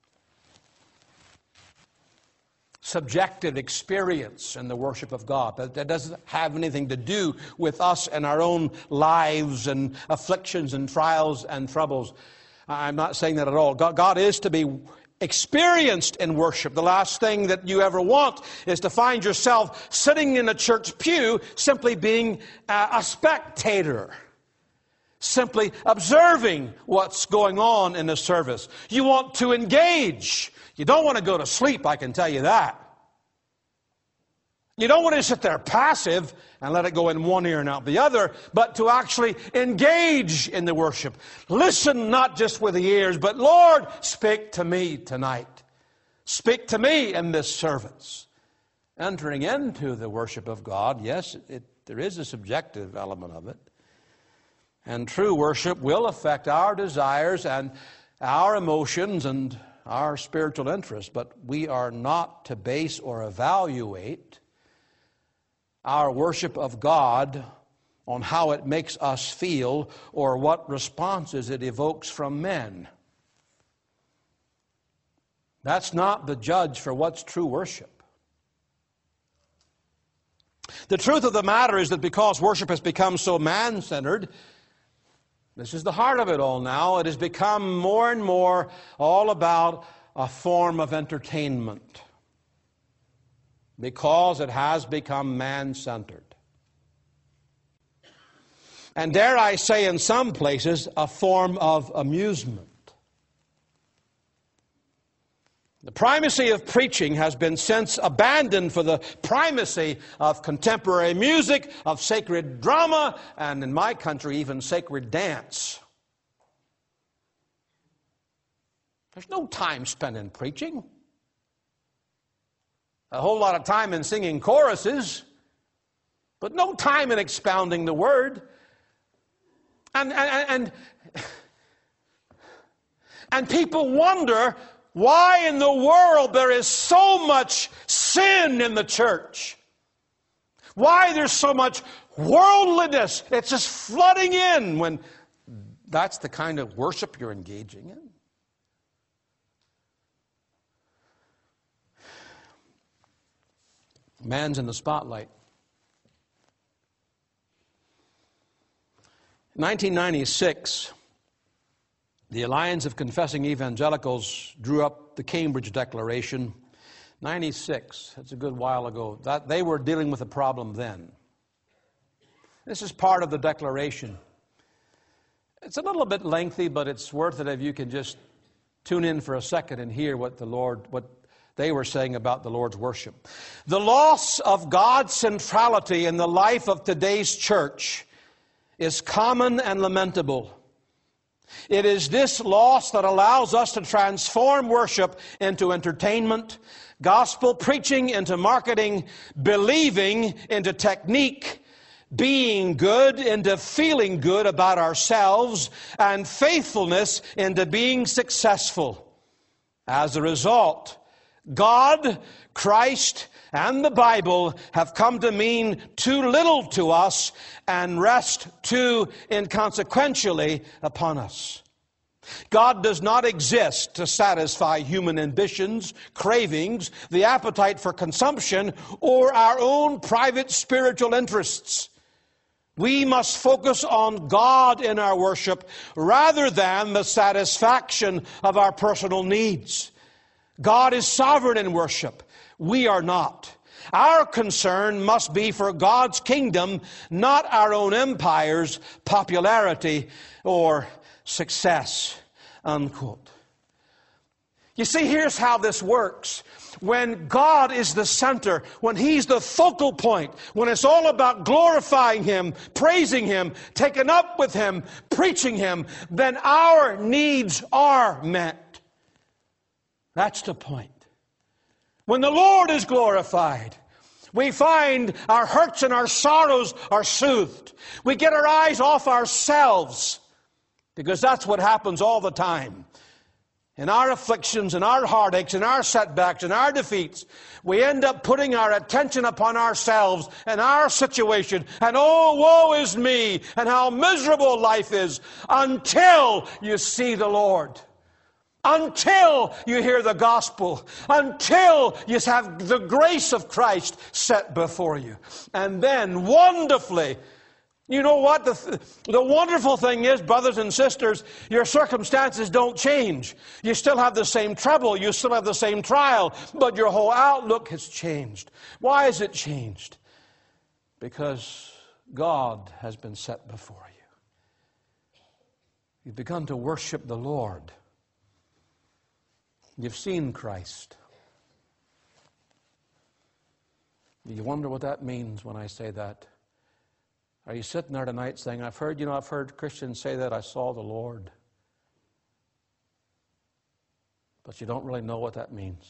subjective experience in the worship of God. That, that doesn't have anything to do with us and our own lives and afflictions and trials and troubles. I'm not saying that at all. God, God is to be experienced in worship. The last thing that you ever want is to find yourself sitting in a church pew simply being a, a spectator, simply observing what's going on in the service. You want to engage. You don't want to go to sleep, I can tell you that. You don't want to sit there passive and let it go in one ear and out the other, but to actually engage in the worship. Listen not just with the ears, but Lord, speak to me tonight. Speak to me in this service. Entering into the worship of God, yes, it, there is a subjective element of it. And true worship will affect our desires and our emotions and our spiritual interests, but we are not to base or evaluate our worship of God on how it makes us feel or what responses it evokes from men. That's not the judge for what's true worship. The truth of the matter is that because worship has become so man-centered, this is the heart of it all now, it has become more and more all about a form of entertainment. Because it has become man-centered. And dare I say, in some places, a form of amusement. The primacy of preaching has been since abandoned for the primacy of contemporary music, of sacred drama, and in my country, even sacred dance. There's no time spent in preaching. A whole lot of time in singing choruses, but no time in expounding the Word. And, and, and, and people wonder why in the world there is so much sin in the church. Why there's so much worldliness. It's just flooding in when that's the kind of worship you're engaging in. Man's in the spotlight. In nineteen ninety-six, the Alliance of Confessing Evangelicals drew up the Cambridge Declaration. ninety-six, that's a good while ago. That, they were dealing with a problem then. This is part of the declaration. It's a little bit lengthy, but it's worth it if you can just tune in for a second and hear what the Lord, what they were saying about the Lord's worship. The loss of God's centrality in the life of today's church is common and lamentable. It is this loss that allows us to transform worship into entertainment, gospel preaching into marketing, believing into technique, being good into feeling good about ourselves, and faithfulness into being successful. As a result, God, Christ, and the Bible have come to mean too little to us and rest too inconsequentially upon us. God does not exist to satisfy human ambitions, cravings, the appetite for consumption, or our own private spiritual interests. We must focus on God in our worship rather than the satisfaction of our personal needs. God is sovereign in worship. We are not. Our concern must be for God's kingdom, not our own empire's popularity or success. Unquote. You see, here's how this works. When God is the center, when He's the focal point, when it's all about glorifying Him, praising Him, taking up with Him, preaching Him, then our needs are met. That's the point. When the Lord is glorified, we find our hurts and our sorrows are soothed. We get our eyes off ourselves, because that's what happens all the time. In our afflictions and our heartaches and our setbacks and our defeats, we end up putting our attention upon ourselves and our situation. And oh, woe is me, and how miserable life is, until you see the Lord. Until you hear the gospel. Until you have the grace of Christ set before you. And then, wonderfully, You know what? The, th- the wonderful thing is, brothers and sisters, your circumstances don't change. You still have the same trouble. You still have the same trial. But your whole outlook has changed. Why has it changed? Because God has been set before you. You've begun to worship the Lord. You've seen Christ. You wonder what that means when I say that. Are you sitting there tonight saying, I've heard, you know, I've heard Christians say that I saw the Lord. But you don't really know what that means.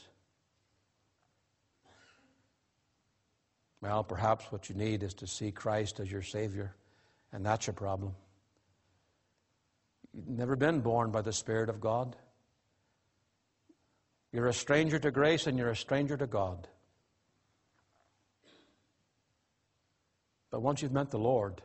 Well, perhaps what you need is to see Christ as your Savior, and that's your problem. You've never been born by the Spirit of God. You're a stranger to grace and you're a stranger to God. But once you've met the Lord,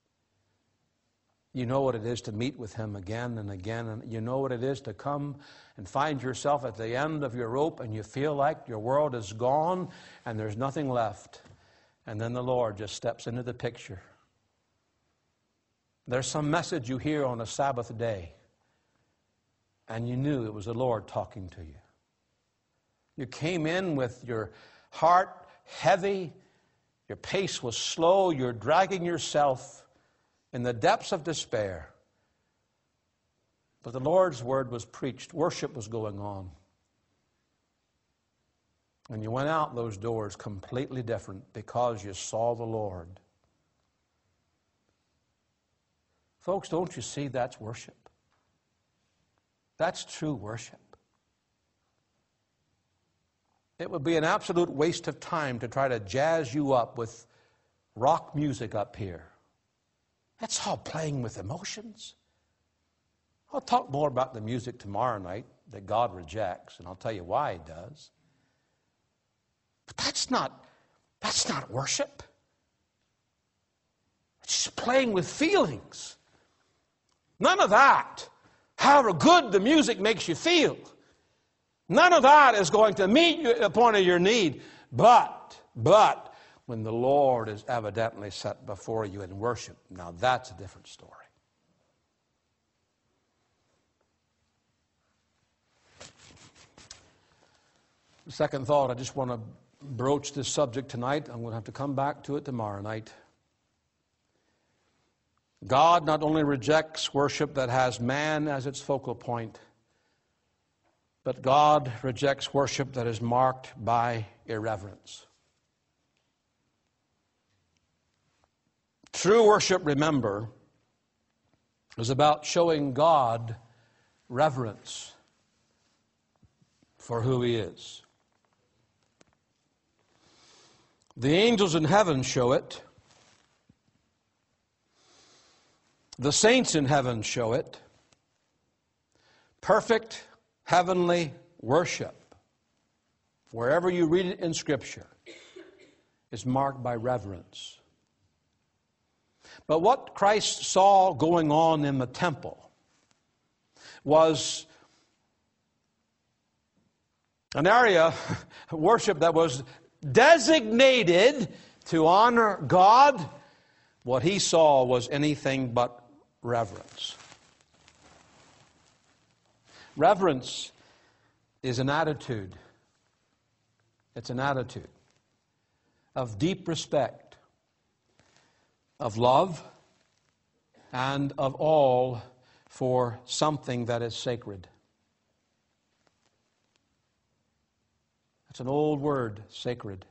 you know what it is to meet with Him again and again. And you know what it is to come and find yourself at the end of your rope and you feel like your world is gone and there's nothing left. And then the Lord just steps into the picture. There's some message you hear on a Sabbath day, and you knew it was the Lord talking to you. You came in with your heart heavy, your pace was slow, you're dragging yourself in the depths of despair. But the Lord's word was preached, worship was going on. And you went out those doors completely different because you saw the Lord. Folks, don't you see that's worship? That's true worship. It would be an absolute waste of time to try to jazz you up with rock music up here. That's all playing with emotions. I'll talk more about the music tomorrow night that God rejects, and I'll tell you why He does. But that's not, that's not worship. It's just playing with feelings. None of that. However good the music makes you feel. None of that is going to meet you at the point of your need. But, but, when the Lord is evidently set before you in worship, now that's a different story. Second thought, I just want to broach this subject tonight. I'm going to have to come back to it tomorrow night. God not only rejects worship that has man as its focal point, but God rejects worship that is marked by irreverence. True worship, remember, is about showing God reverence for who He is. The angels in heaven show it. The saints in heaven show it. Perfect heavenly worship, wherever you read it in Scripture, is marked by reverence. But what Christ saw going on in the temple was an area of worship that was designated to honor God. What He saw was anything but reverence. Reverence is an attitude. It's an attitude of deep respect, of love, and of awe for something that is sacred. It's an old word, sacred.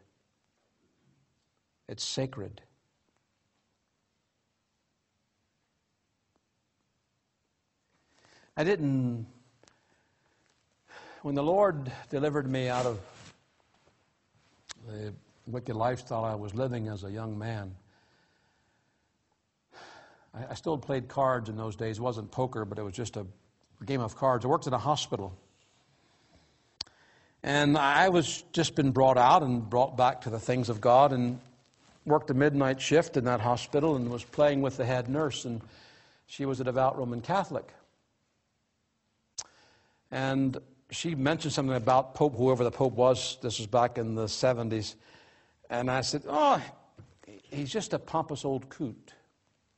It's sacred. I didn't, when the Lord delivered me out of the wicked lifestyle I was living as a young man, I, I still played cards in those days. It wasn't poker, but it was just a game of cards. I worked in a hospital. And I was just been brought out and brought back to the things of God and worked a midnight shift in that hospital and was playing with the head nurse. And she was a devout Roman Catholic. And she mentioned something about Pope, whoever the Pope was. This was back in the seventies. And I said, oh, he's just a pompous old coot.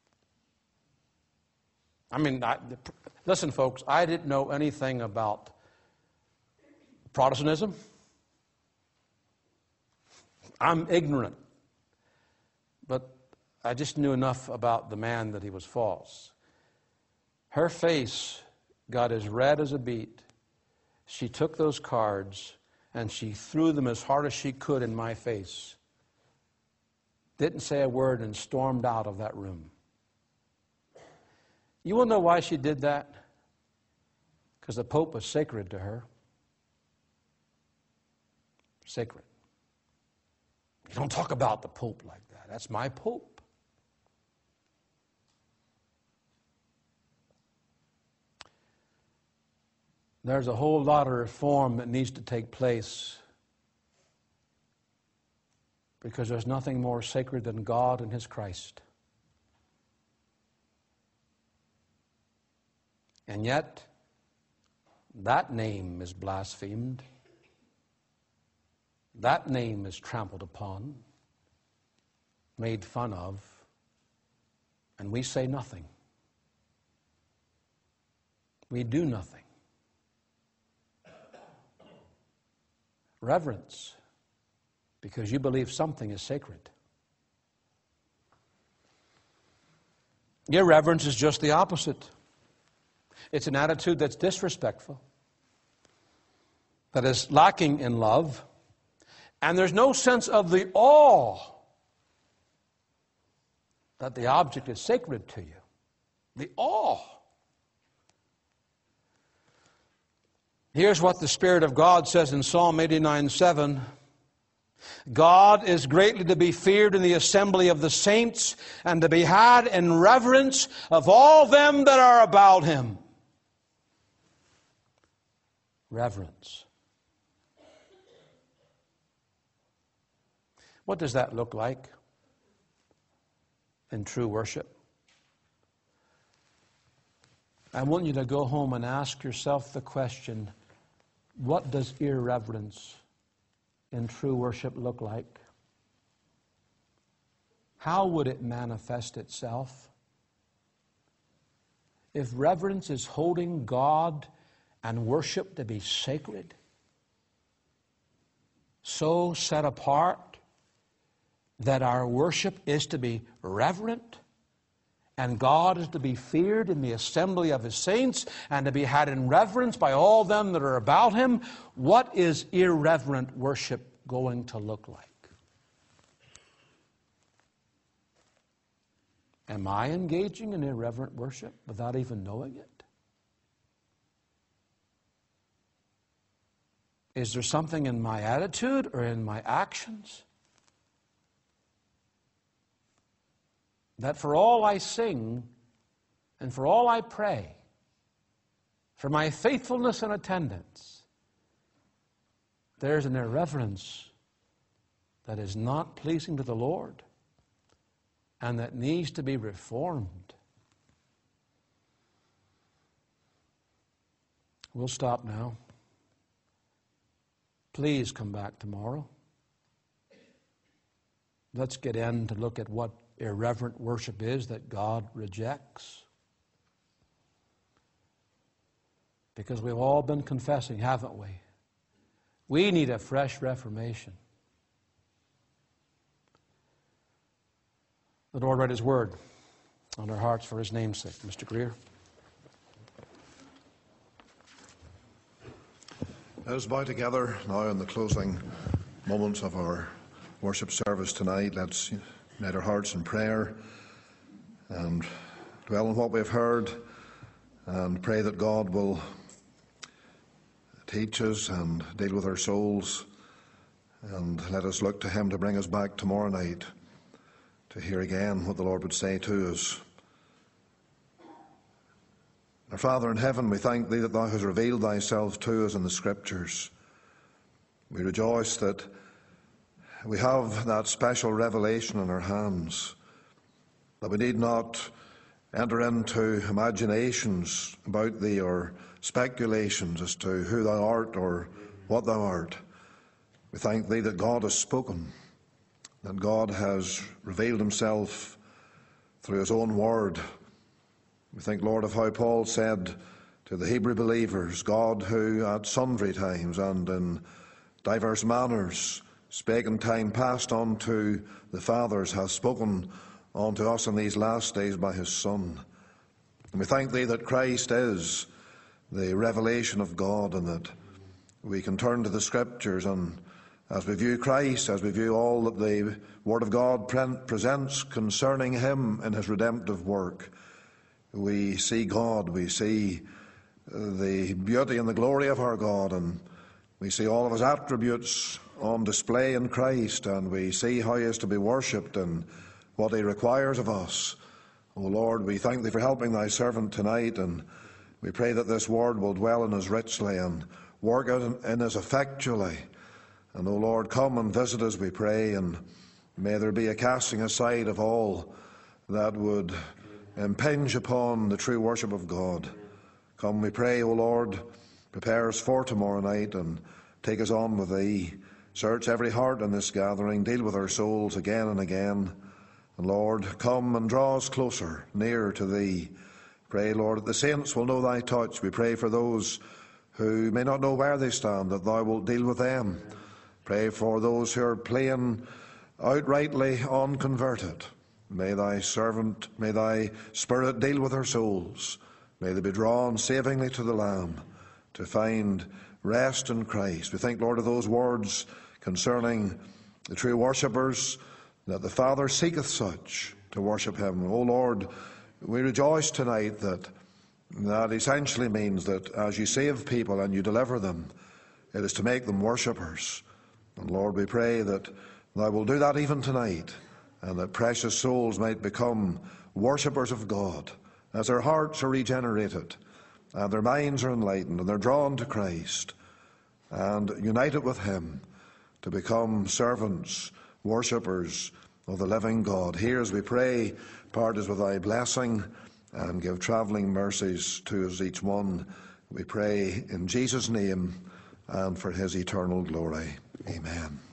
I mean, I, listen, folks, I didn't know anything about Protestantism. I'm ignorant. But I just knew enough about the man that he was false. Her face got as red as a beet. She took those cards and she threw them as hard as she could in my face. Didn't say a word and stormed out of that room. You will know why she did that? Because the Pope was sacred to her. Sacred. You don't talk about the Pope like that. That's my Pope. There's a whole lot of reform that needs to take place because there's nothing more sacred than God and His Christ. And yet, that name is blasphemed. That name is trampled upon, made fun of, and we say nothing. We do nothing. Reverence, because you believe something is sacred. Irreverence is just the opposite. It's an attitude that's disrespectful, that is lacking in love, and there's no sense of the awe that the object is sacred to you. The awe. Here's what the Spirit of God says in Psalm eighty-nine seven. God is greatly to be feared in the assembly of the saints and to be had in reverence of all them that are about Him. Reverence. What does that look like in true worship? I want you to go home and ask yourself the question, what does irreverence in true worship look like? How would it manifest itself? If reverence is holding God and worship to be sacred, so set apart that our worship is to be reverent, and God is to be feared in the assembly of His saints, and to be had in reverence by all them that are about Him, what is irreverent worship going to look like? Am I engaging in irreverent worship without even knowing it? Is there something in my attitude or in my actions that for all I sing and for all I pray, for my faithfulness and attendance, there's an irreverence that is not pleasing to the Lord and that needs to be reformed? We'll stop now. Please come back tomorrow. Let's get in to look at what irreverent worship is that God rejects. Because we've all been confessing, haven't we? We need a fresh reformation. The Lord read His word on our hearts for His name's sake. Mister Greer. Let us bow together now in the closing moments of our worship service tonight. Let's unite our hearts in prayer and dwell on what we've heard and pray that God will teach us and deal with our souls, and let us look to Him to bring us back tomorrow night to hear again what the Lord would say to us. Our Father in heaven, we thank Thee that Thou hast revealed Thyself to us in the Scriptures. We rejoice that we have that special revelation in our hands, that we need not enter into imaginations about Thee or speculations as to who Thou art or what Thou art. We thank Thee that God has spoken, that God has revealed Himself through His own word, We think, Lord, of how Paul said to the Hebrew believers, God who at sundry times and in diverse manners spake in time past unto the fathers, hath spoken unto us in these last days by his Son. And we thank thee that Christ is the revelation of God, and that we can turn to the Scriptures, and as we view Christ, as we view all that the Word of God pre- presents concerning him in his redemptive work, we see God, we see the beauty and the glory of our God, and we see all of his attributes on display in Christ, and we see how he is to be worshipped and what he requires of us. O Lord, we thank thee for helping thy servant tonight, and we pray that this word will dwell in us richly and work out in us effectually. And, O Lord, come and visit us, we pray, and may there be a casting aside of all that would impinge upon the true worship of God. Come, we pray, O Lord, prepare us for tomorrow night and take us on with thee. Search every heart in this gathering, deal with our souls again and again. And, Lord, come and draw us closer, nearer to thee. Pray, Lord, that the saints will know thy touch. We pray for those who may not know where they stand, that thou wilt deal with them. Pray for those who are plain, outrightly unconverted. May thy servant, may thy Spirit deal with their souls. May they be drawn savingly to the Lamb to find rest in Christ. We think, Lord, of those words concerning the true worshippers, that the Father seeketh such to worship him. O Lord, we rejoice tonight that that essentially means that as you save people and you deliver them, it is to make them worshippers. And Lord, we pray that thou will do that even tonight, and that precious souls might become worshippers of God as their hearts are regenerated and their minds are enlightened and they're drawn to Christ and united with him to become servants, worshippers of the living God. Here, as we pray, part us with thy blessing and give travelling mercies to us each one. We pray in Jesus' name and for his eternal glory. Amen.